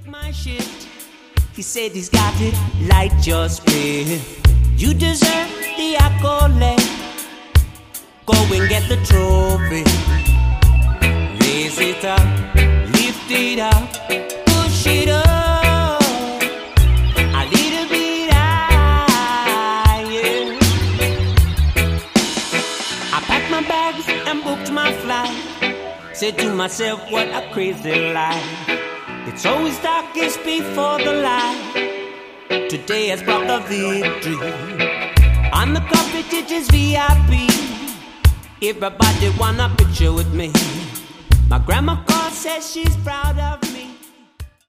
my shift. He said he's got it, light your spirit. You deserve the accolade. Go and get the trophy. Raise it up, lift it up, push it up a little bit higher. I packed my bags and booked my flight. Said to myself, what a crazy life. It's always darkest before the light. Today has brought the victory. On the coffee ditches VIP. Everybody want a picture with me. My grandma calls, says she's proud of me.